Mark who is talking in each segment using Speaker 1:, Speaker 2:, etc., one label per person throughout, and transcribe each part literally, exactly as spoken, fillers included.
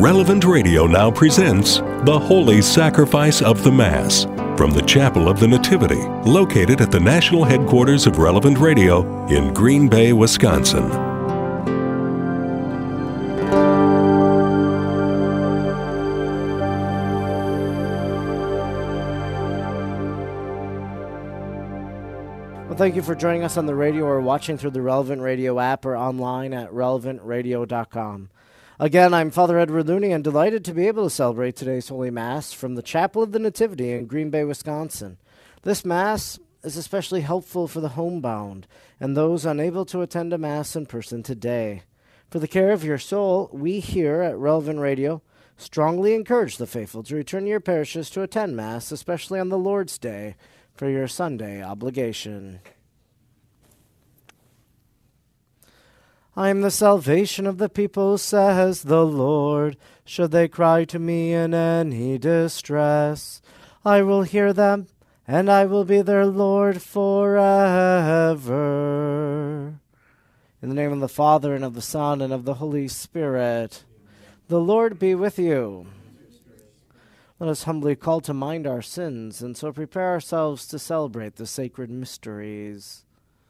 Speaker 1: Relevant Radio now presents The Holy Sacrifice of the Mass from the Chapel of the Nativity, located at the national headquarters of Relevant Radio in Green Bay, Wisconsin.
Speaker 2: Well, thank you for joining us on the radio or watching through the Relevant Radio app or online at relevant radio dot com. Again, I'm Father Edward Looney and delighted to be able to celebrate today's Holy Mass from the Chapel of the Nativity in Green Bay, Wisconsin. This Mass is especially helpful for the homebound and those unable to attend a Mass in person today. For the care of your soul, we here at Relevant Radio strongly encourage the faithful to return to your parishes to attend Mass, especially on the Lord's Day, for your Sunday obligation. I am the salvation of the people, says the Lord. Should they cry to me in any distress, I will hear them, and I will be their Lord forever. In the name of the Father, and of the Son, and of the Holy Spirit, the Lord be with you. Let us humbly call to mind our sins, and so prepare ourselves to celebrate the sacred mysteries.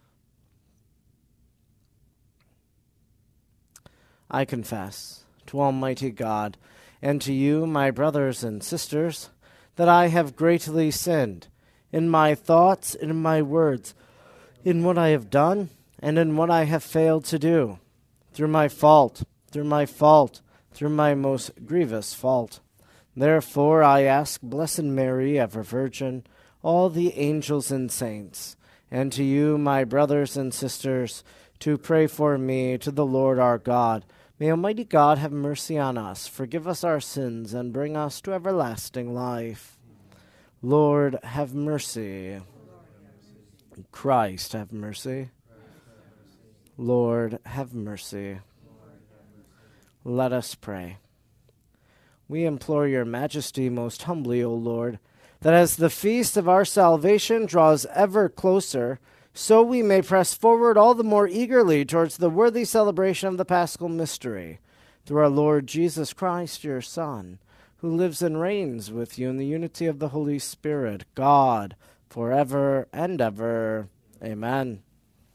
Speaker 2: I confess to Almighty God and to you, my brothers and sisters, that I have greatly sinned in my thoughts and in my words, in what I have done and in what I have failed to do, through my fault, through my fault, through my most grievous fault. Therefore I ask Blessed Mary, ever Virgin, all the angels and saints, and to you, my brothers and sisters, to pray for me to the Lord our God. May Almighty God have mercy on us, forgive us our sins, and bring us to everlasting life. Lord, have mercy. Christ, have mercy. Lord, have mercy. Let us pray. We implore your majesty most humbly, O Lord, that as the feast of our salvation draws ever closer, so we may press forward all the more eagerly towards the worthy celebration of the Paschal Mystery, through our Lord Jesus Christ, your Son, who lives and reigns with you in the unity of the Holy Spirit, God, forever and ever. Amen.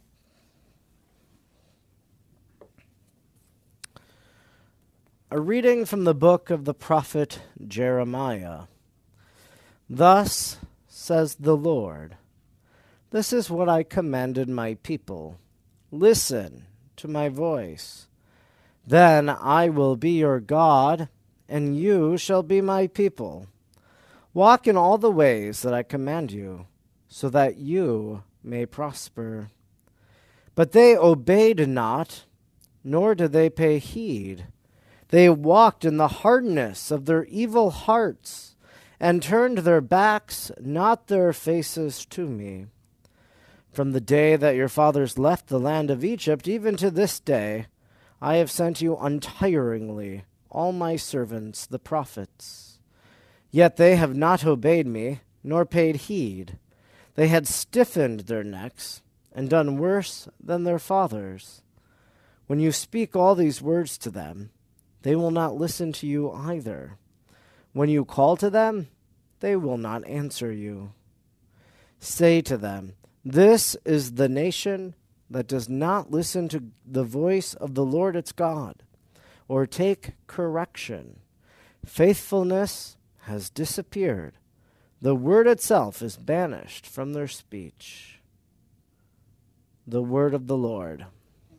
Speaker 2: A reading from the book of the prophet Jeremiah. Thus says the Lord, this is what I commanded my people. Listen to my voice. Then I will be your God, and you shall be my people. Walk in all the ways that I command you, so that you may prosper. But they obeyed not, nor did they pay heed. They walked in the hardness of their evil hearts, and turned their backs, not their faces, to me. From the day that your fathers left the land of Egypt, even to this day, I have sent you untiringly all my servants, the prophets. Yet they have not obeyed me, nor paid heed. They had stiffened their necks, and done worse than their fathers. When you speak all these words to them, they will not listen to you either. When you call to them, they will not answer you. Say to them, this is the nation that does not listen to the voice of the Lord its God, or take correction. Faithfulness has disappeared. The word itself is banished from their speech. The word of the Lord.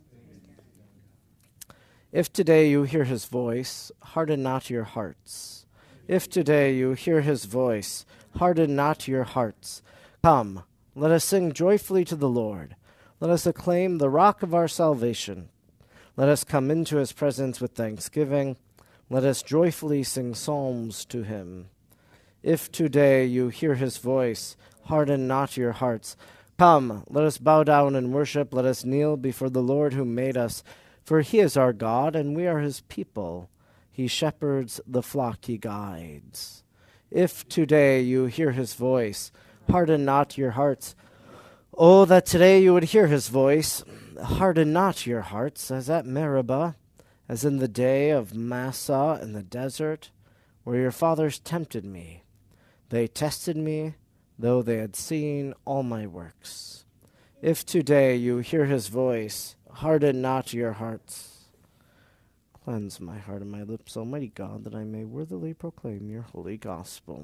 Speaker 2: If today you hear his voice, harden not your hearts. If today you hear his voice, harden not your hearts. Come, let us sing joyfully to the Lord. Let us acclaim the rock of our salvation. Let us come into his presence with thanksgiving. Let us joyfully sing psalms to him. If today you hear his voice, harden not your hearts. Come, let us bow down and worship. Let us kneel before the Lord who made us. For he is our God, and we are his people. He shepherds the flock he guides. If today you hear his voice, harden not your hearts. Oh, that today you would hear his voice. Harden not your hearts, as at Meribah, as in the day of Massah in the desert, where your fathers tempted me. They tested me, though they had seen all my works. If today you hear his voice, harden not your hearts. Cleanse my heart and my lips, Almighty God, that I may worthily proclaim your holy gospel.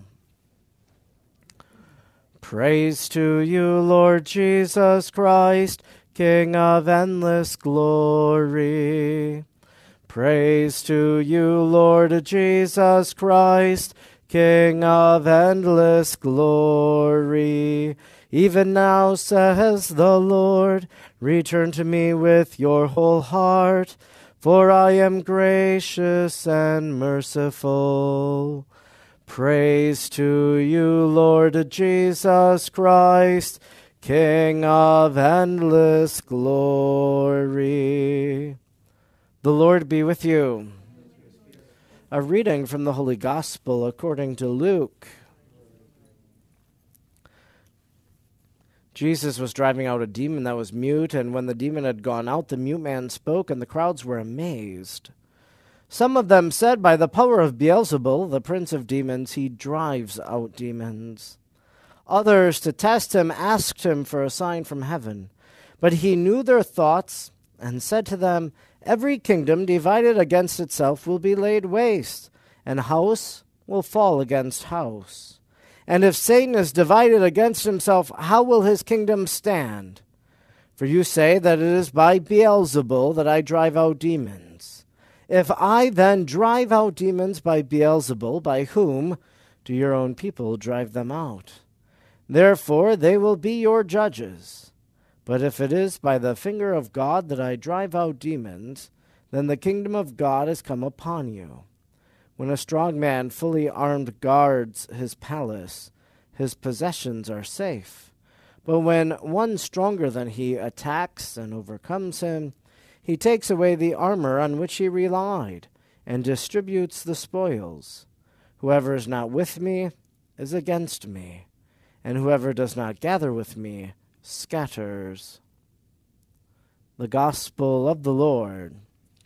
Speaker 2: Praise to you, Lord Jesus Christ, King of endless glory. Praise to you, Lord Jesus Christ, King of endless glory. Even now, says the Lord, return to me with your whole heart, for I am gracious and merciful. Praise to you, Lord Jesus Christ, King of endless glory. The Lord be with you. A reading from the Holy Gospel according to Luke. Jesus was driving out a demon that was mute, and when the demon had gone out, the mute man spoke, and the crowds were amazed. Some of them said, by the power of Beelzebul, the prince of demons, he drives out demons. Others, to test him, asked him for a sign from heaven. But he knew their thoughts and said to them, every kingdom divided against itself will be laid waste, and house will fall against house. And if Satan is divided against himself, how will his kingdom stand? For you say that it is by Beelzebul that I drive out demons. If I then drive out demons by Beelzebul, by whom do your own people drive them out? Therefore they will be your judges. But if it is by the finger of God that I drive out demons, then the kingdom of God has come upon you. When a strong man fully armed guards his palace, his possessions are safe. But when one stronger than he attacks and overcomes him, he takes away the armor on which he relied and distributes the spoils. Whoever is not with me is against me, and whoever does not gather with me scatters. The Gospel of the Lord.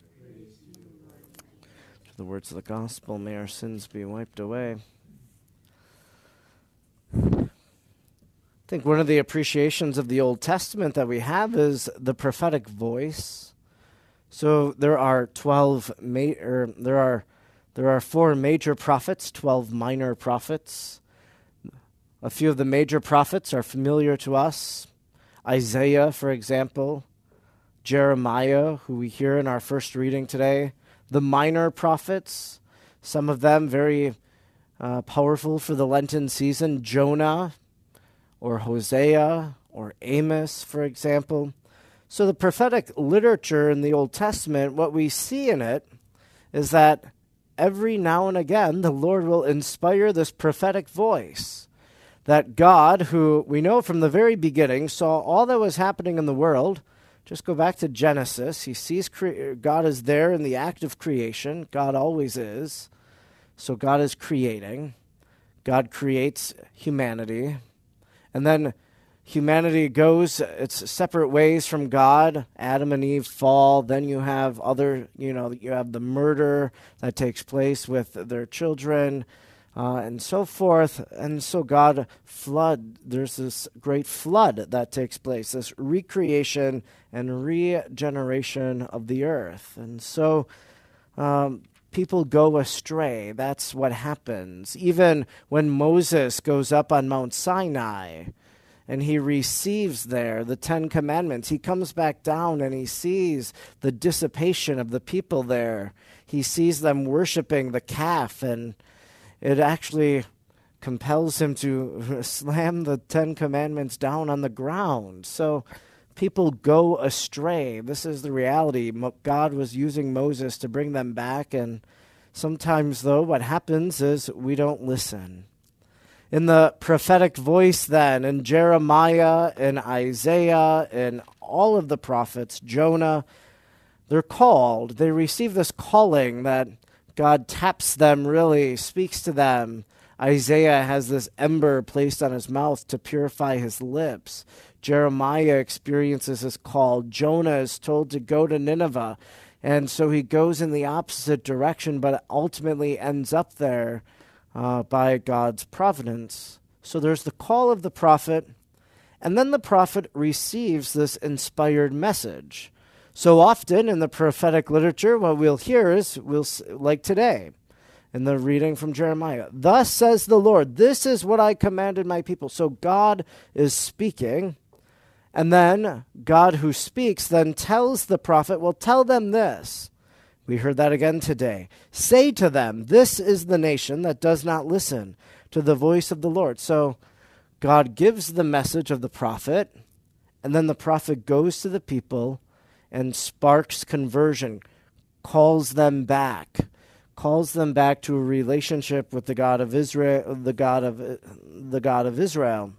Speaker 2: To the words of the Gospel, may our sins be wiped away. I think one of the appreciations of the Old Testament that we have is the prophetic voice. So there are twelve, ma- or there are there are four major prophets, twelve minor prophets. A few of the major prophets are familiar to us. Isaiah, for example, Jeremiah, who we hear in our first reading today. The minor prophets, some of them very uh, powerful for the Lenten season. Jonah, or Hosea, or Amos, for example. So the prophetic literature in the Old Testament, what we see in it is that every now and again the Lord will inspire this prophetic voice. That God, who we know from the very beginning, saw all that was happening in the world. Just go back to Genesis. He sees cre- God is there in the act of creation. God always is. So God is creating. God creates humanity. And then humanity goes its separate ways from God. Adam and Eve fall. Then you have other, you know, you have the murder that takes place with their children. Uh, and so forth, and so God flood, there's this great flood that takes place, this recreation and regeneration of the earth. And so um, people go astray. That's what happens. Even when Moses goes up on Mount Sinai and he receives there the Ten Commandments, he comes back down and he sees the dissipation of the people there. He sees them worshiping the calf, and it actually compels him to slam the Ten Commandments down on the ground. So people go astray. This is the reality. God was using Moses to bring them back, and sometimes, though, what happens is we don't listen. In the prophetic voice then, in Jeremiah, in Isaiah, in all of the prophets, Jonah, they're called. They receive this calling that God taps them, really speaks to them. Isaiah has this ember placed on his mouth to purify his lips. Jeremiah experiences this call. Jonah is told to go to Nineveh. And so he goes in the opposite direction, but ultimately ends up there uh, by God's providence. So there's the call of the prophet, and then the prophet receives this inspired message. So often in the prophetic literature, what we'll hear is, we'll like today, in the reading from Jeremiah, thus says the Lord, this is what I commanded my people. So God is speaking, and then God who speaks then tells the prophet, well, tell them this. We heard that again today. Say to them, this is the nation that does not listen to the voice of the Lord. So God gives the message of the prophet, and then the prophet goes to the people and sparks conversion, calls them back, calls them back to a relationship with the God of Israel, the God of the God of Israel.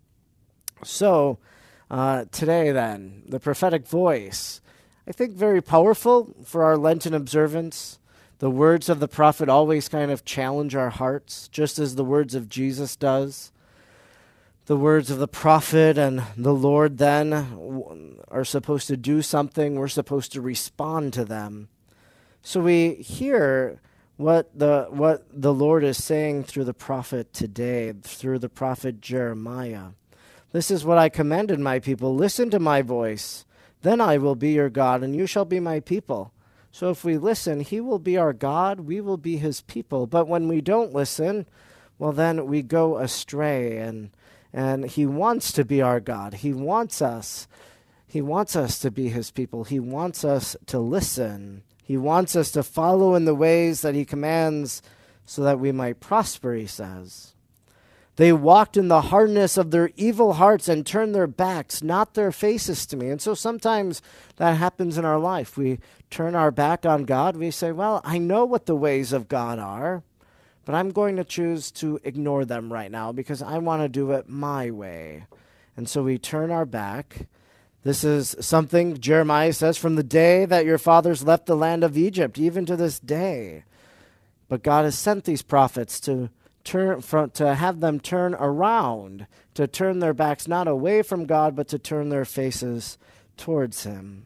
Speaker 2: So uh, today, then, the prophetic voice, I think very powerful for our Lenten observance. The words of the prophet always kind of challenge our hearts, just as the words of Jesus does. The words of the prophet and the Lord then are supposed to do something. We're supposed to respond to them. So we hear what the what the Lord is saying through the prophet today, through the prophet Jeremiah. This is what I commanded my people. Listen to my voice. Then I will be your God, and you shall be my people. So if we listen, he will be our God, we will be his people. But when we don't listen, well, then we go astray, and and he wants to be our God. He wants us. He wants us to be his people. He wants us to listen. He wants us to follow in the ways that he commands so that we might prosper, he says. They walked in the hardness of their evil hearts and turned their backs, not their faces to me. And so sometimes that happens in our life. We turn our back on God. We say, well, I know what the ways of God are, but I'm going to choose to ignore them right now because I want to do it my way. And so we turn our back. This is something Jeremiah says, from the day that your fathers left the land of Egypt, even to this day. But God has sent these prophets to turn from, to have them turn around, to turn their backs not away from God, but to turn their faces towards him.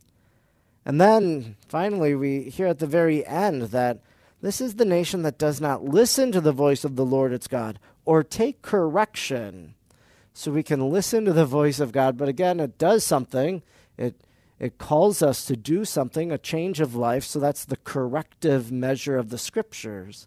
Speaker 2: And then, finally, we hear at the very end that this is the nation that does not listen to the voice of the Lord its God, or take correction. So we can listen to the voice of God, but again, it does something. It it calls us to do something, a change of life, so that's the corrective measure of the Scriptures.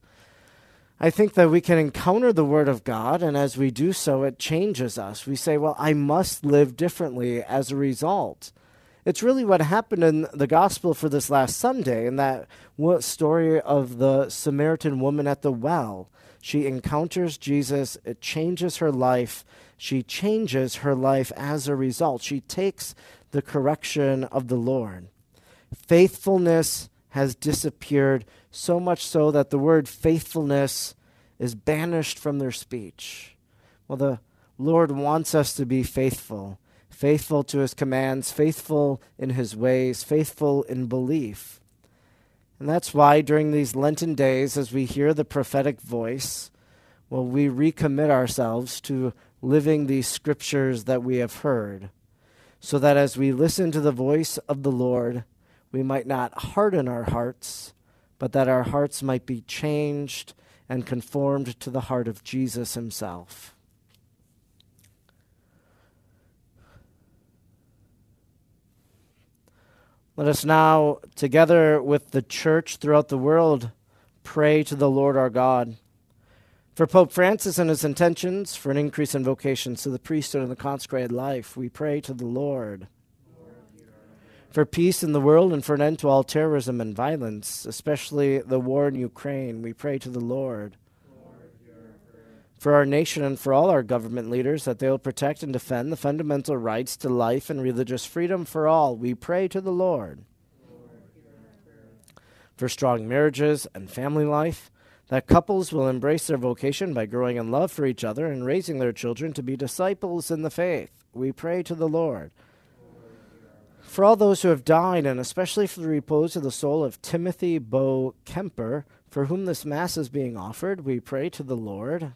Speaker 2: I think that we can encounter the Word of God, and as we do so, it changes us. We say, well, I must live differently as a result. It's really what happened in the gospel for this last Sunday, in that story of the Samaritan woman at the well. She encounters Jesus. It changes her life. She changes her life as a result. She takes the correction of the Lord. Faithfulness has disappeared, so much so that the word faithfulness is banished from their speech. Well, the Lord wants us to be faithful, faithful to his commands, faithful in his ways, faithful in belief. And that's why during these Lenten days, as we hear the prophetic voice, well, we recommit ourselves to living these scriptures that we have heard, so that as we listen to the voice of the Lord, we might not harden our hearts, but that our hearts might be changed and conformed to the heart of Jesus himself. Let us now, together with the church throughout the world, pray to the Lord our God. For Pope Francis and his intentions, for an increase in vocations to the priesthood and the consecrated life, we pray to the Lord. For peace in the world and for an end to all terrorism and violence, especially the war in Ukraine, we pray to the Lord. For our nation and for all our government leaders, that they will protect and defend the fundamental rights to life and religious freedom for all, we pray to the Lord. For strong marriages and family life, that couples will embrace their vocation by growing in love for each other and raising their children to be disciples in the faith, we pray to the Lord. For all those who have died, and especially for the repose of the soul of Timothy Bo Kemper, for whom this Mass is being offered, we pray to the Lord.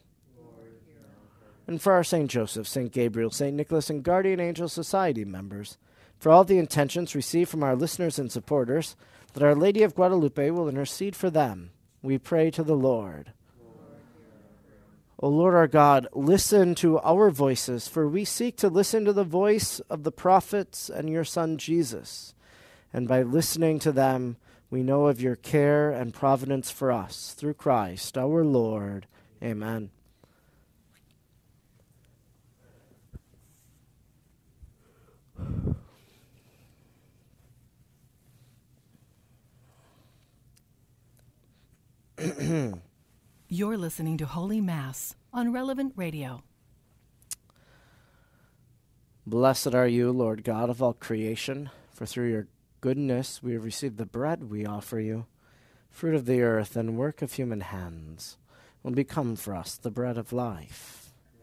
Speaker 2: And for our Saint Joseph, Saint Gabriel, Saint Nicholas, and Guardian Angel Society members, For all the intentions received from our listeners and supporters, that Our Lady of Guadalupe will intercede for them. We pray to the Lord. O Lord our God, listen to our voices, for we seek to listen to the voice of the prophets and your Son Jesus. And by listening to them, we know of your care and providence for us, through Christ our Lord. Amen.
Speaker 3: You're listening to Holy Mass on Relevant Radio.
Speaker 2: Blessed are you, Lord God of all creation, for through your goodness we have received the bread we offer you, fruit of the earth and work of human hands, will become for us the bread of life.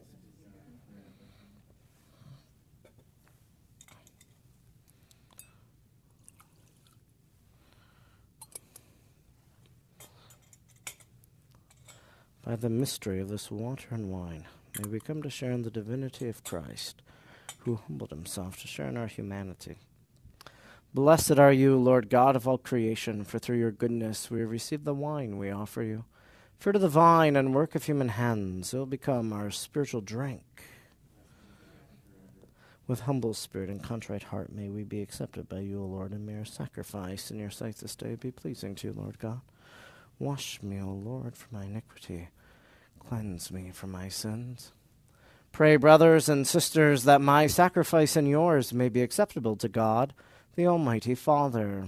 Speaker 2: By the mystery of this water and wine, may we come to share in the divinity of Christ, who humbled himself to share in our humanity. Blessed are you, Lord God of all creation, for through your goodness we have received the wine we offer you. Fruit of the vine and work of human hands, it will become our spiritual drink. With humble spirit and contrite heart may we be accepted by you, O Lord, and may our sacrifice in your sight this day be pleasing to you, Lord God. Wash me, O Lord, from my iniquity. Cleanse me from my sins. Pray, brothers and sisters, that my sacrifice and yours may be acceptable to God, the Almighty Father.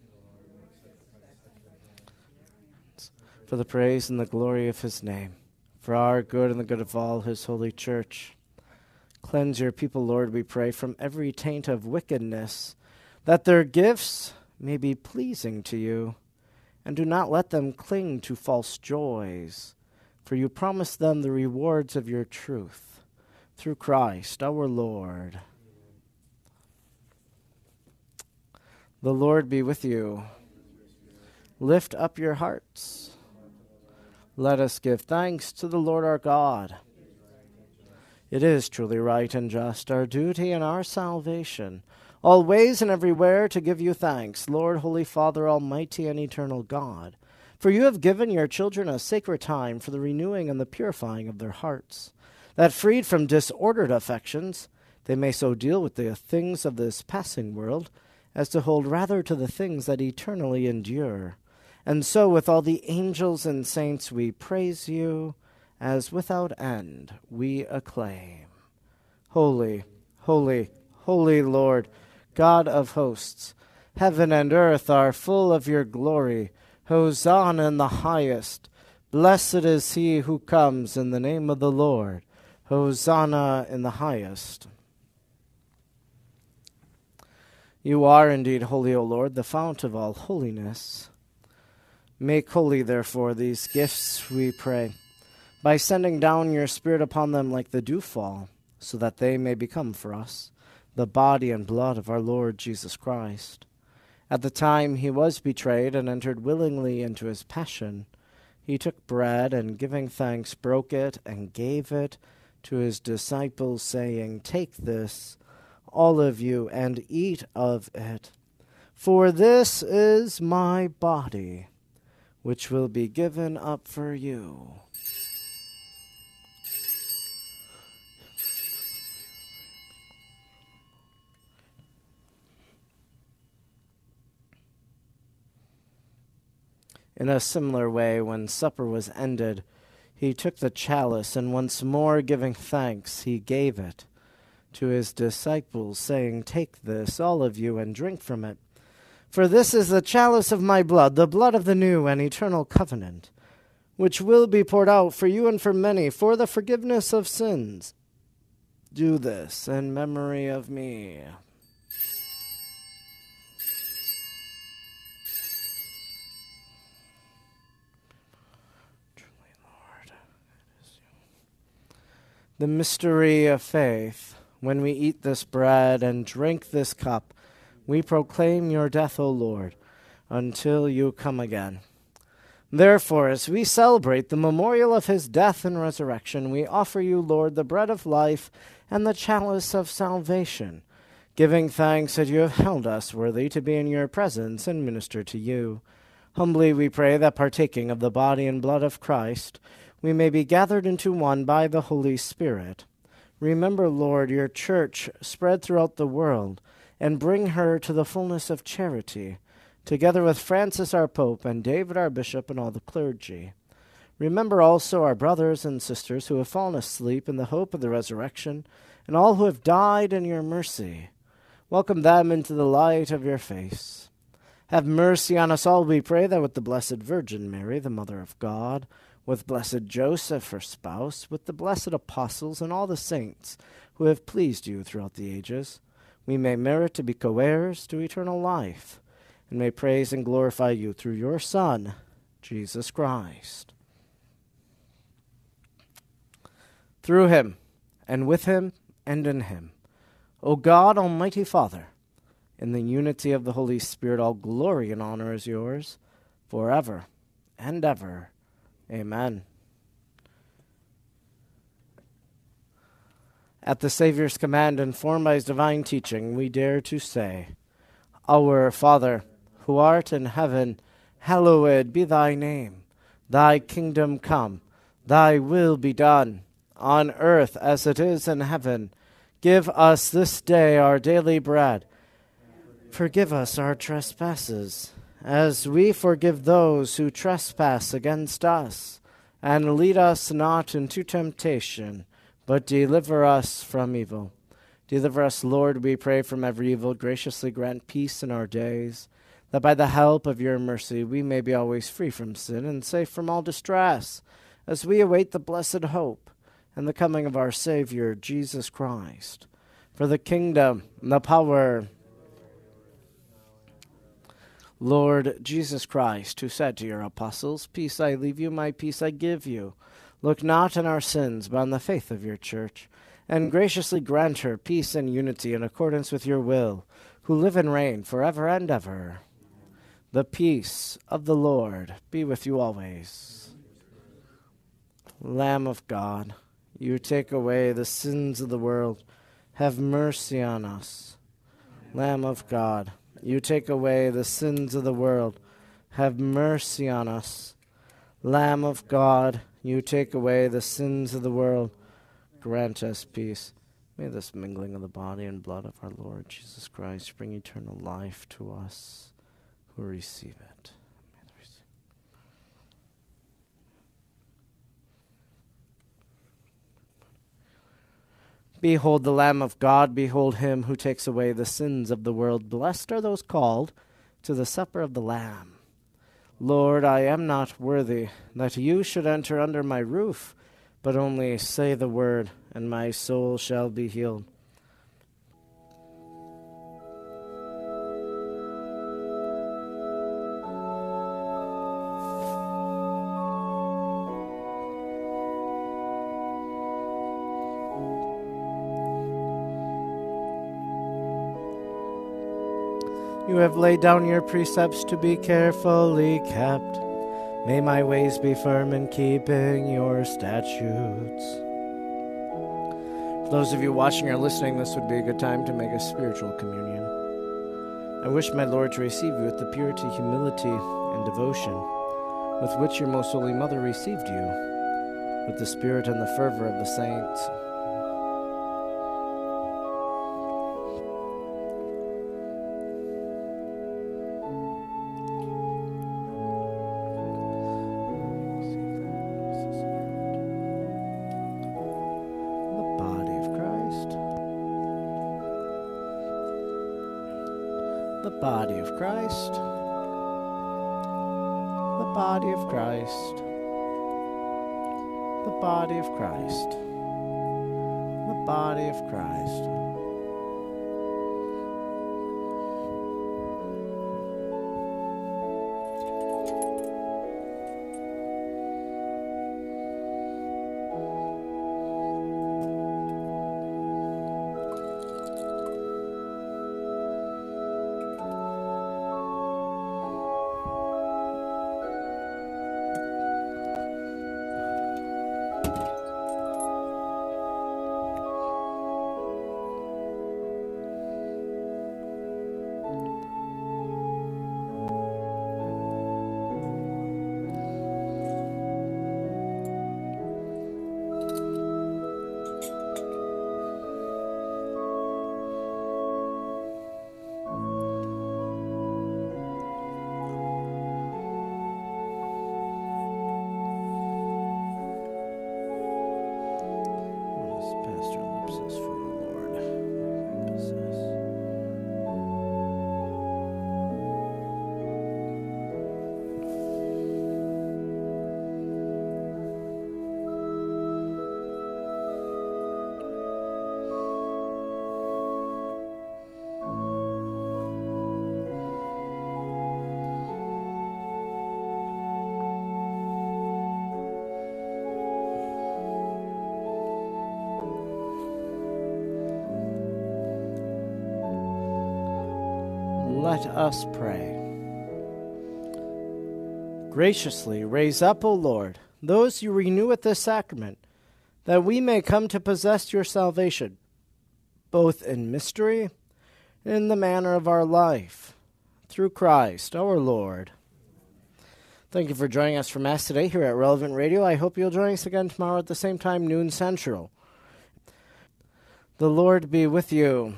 Speaker 2: For the praise and the glory of his name, for our good and the good of all his holy church. Cleanse your people, Lord, we pray, from every taint of wickedness, that their gifts may be pleasing to you, and do not let them cling to false joys, for you promise them the rewards of your truth, through Christ our Lord. The Lord be with you. Lift up your hearts. Let us give thanks to the Lord our God. It is truly right and just, our duty and our salvation, always and everywhere to give you thanks, Lord, Holy Father, Almighty and eternal God. For you have given your children a sacred time for the renewing and the purifying of their hearts, that freed from disordered affections, they may so deal with the things of this passing world as to hold rather to the things that eternally endure. And so with all the angels and saints we praise you, as without end we acclaim. Holy, holy, holy Lord, God of hosts, heaven and earth are full of your glory. Hosanna in the highest. Blessed is he who comes in the name of the Lord. Hosanna in the highest. You are indeed holy, O Lord, the fount of all holiness. Make holy, therefore, these gifts, we pray, by sending down your Spirit upon them like the dewfall, so that they may become for us the body and blood of our Lord Jesus Christ. At the time he was betrayed and entered willingly into his passion, he took bread and, giving thanks, broke it and gave it to his disciples, saying, "Take this, all of you, and eat of it, for this is my body, which will be given up for you." In a similar way, when supper was ended, he took the chalice, and once more giving thanks, he gave it to his disciples, saying, "Take this, all of you, and drink from it. For this is the chalice of my blood, the blood of the new and eternal covenant, which will be poured out for you and for many for the forgiveness of sins. Do this in memory of me." The mystery of faith. When we eat this bread and drink this cup, we proclaim your death, O Lord, until you come again. Therefore, as we celebrate the memorial of his death and resurrection, we offer you, Lord, the bread of life and the chalice of salvation, giving thanks that you have held us worthy to be in your presence and minister to you. Humbly we pray that, partaking of the body and blood of Christ, we may be gathered into one by the Holy Spirit. Remember, Lord, your church spread throughout the world, and bring her to the fullness of charity, together with Francis our Pope and David our Bishop and all the clergy. Remember also our brothers and sisters who have fallen asleep in the hope of the resurrection, and all who have died in your mercy. Welcome them into the light of your face. Have mercy on us all, we pray, that with the Blessed Virgin Mary, the Mother of God, with blessed Joseph, her spouse, with the blessed apostles and all the saints who have pleased you throughout the ages, we may merit to be co-heirs to eternal life, and may praise and glorify you through your Son, Jesus Christ. Through him, and with him, and in him, O God, Almighty Father, in the unity of the Holy Spirit, all glory and honor is yours, forever and ever. Amen. At the Savior's command, informed by his divine teaching, we dare to say, Our Father, who art in heaven, hallowed be thy name. Thy kingdom come, thy will be done, on earth as it is in heaven. Give us this day our daily bread. Forgive us our trespasses, as we forgive those who trespass against us. And lead us not into temptation, but deliver us from evil. Deliver us, Lord, we pray, from every evil. Graciously grant peace in our days, that by the help of your mercy we may be always free from sin and safe from all distress, as we await the blessed hope and the coming of our Savior, Jesus Christ. For the kingdom, and the power, Lord Jesus Christ, who said to your apostles, Peace I leave you, my peace I give you. Look not on our sins, but on the faith of your church, and graciously grant her peace and unity in accordance with your will, who live and reign forever and ever. The peace of the Lord be with you always. Lamb of God, you take away the sins of the world. Have mercy on us. Lamb of God, you take away the sins of the world. Have mercy on us. Lamb of God, you take away the sins of the world. Grant us peace. May this mingling of the body and blood of our Lord Jesus Christ bring eternal life to us who receive it. Behold the Lamb of God, behold him who takes away the sins of the world. Blessed are those called to the supper of the Lamb. Lord, I am not worthy that you should enter under my roof, but only say the word, and my soul shall be healed. You have laid down your precepts to be carefully kept. May my ways be firm in keeping your statutes. For those of you watching or listening, this would be a good time to make a spiritual communion. I wish my Lord to receive you with the purity, humility, and devotion with which your most holy mother received you, with the spirit and the fervor of the saints. The body of Christ, the body of Christ, the body of Christ, the body of Christ. Let us pray. Graciously raise up, O Lord, those you renew at this sacrament, that we may come to possess your salvation, both in mystery and in the manner of our life, through Christ our Lord. Thank you for joining us for Mass today here at Relevant Radio. I hope you'll join us again tomorrow at the same time, noon Central. The Lord be with you.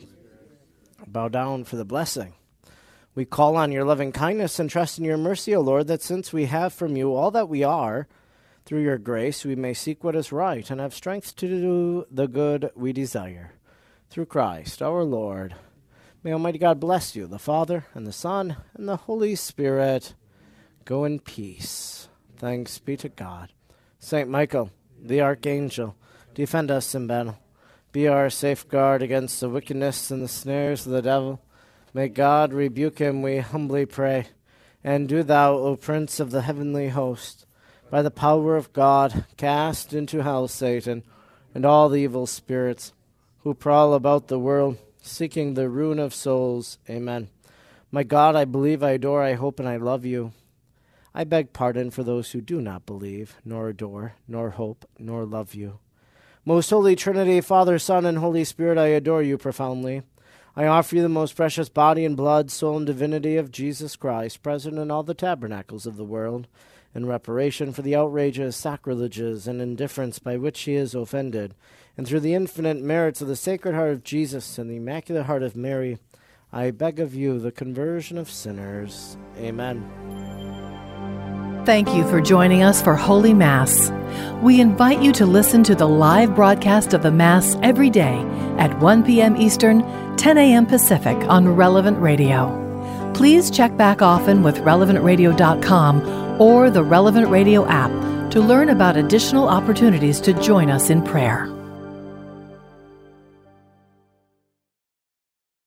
Speaker 2: Bow down for the blessing. We call on your loving kindness and trust in your mercy, O Lord, that since we have from you all that we are, through your grace we may seek what is right and have strength to do the good we desire. Through Christ our Lord. May Almighty God bless you, the Father, and the Son, and the Holy Spirit. Go in peace. Thanks be to God. Saint Michael, the Archangel, defend us in battle. Be our safeguard against the wickedness and the snares of the devil. May God rebuke him, we humbly pray. And do thou, O Prince of the heavenly host, by the power of God, cast into hell Satan and all the evil spirits who prowl about the world, seeking the ruin of souls. Amen. My God, I believe, I adore, I hope, and I love you. I beg pardon for those who do not believe, nor adore, nor hope, nor love you. Most Holy Trinity, Father, Son, and Holy Spirit, I adore you profoundly. I offer you the most precious body and blood, soul, and divinity of Jesus Christ, present in all the tabernacles of the world, in reparation for the outrages, sacrileges, and indifference by which he is offended, and through the infinite merits of the Sacred Heart of Jesus and the Immaculate Heart of Mary, I beg of you the conversion of sinners. Amen.
Speaker 3: Thank you for joining us for Holy Mass. We invite you to listen to the live broadcast of the Mass every day at one p.m. Eastern, ten a.m. Pacific on Relevant Radio. Please check back often with relevant radio dot com or the Relevant Radio app to learn about additional opportunities to join us in prayer.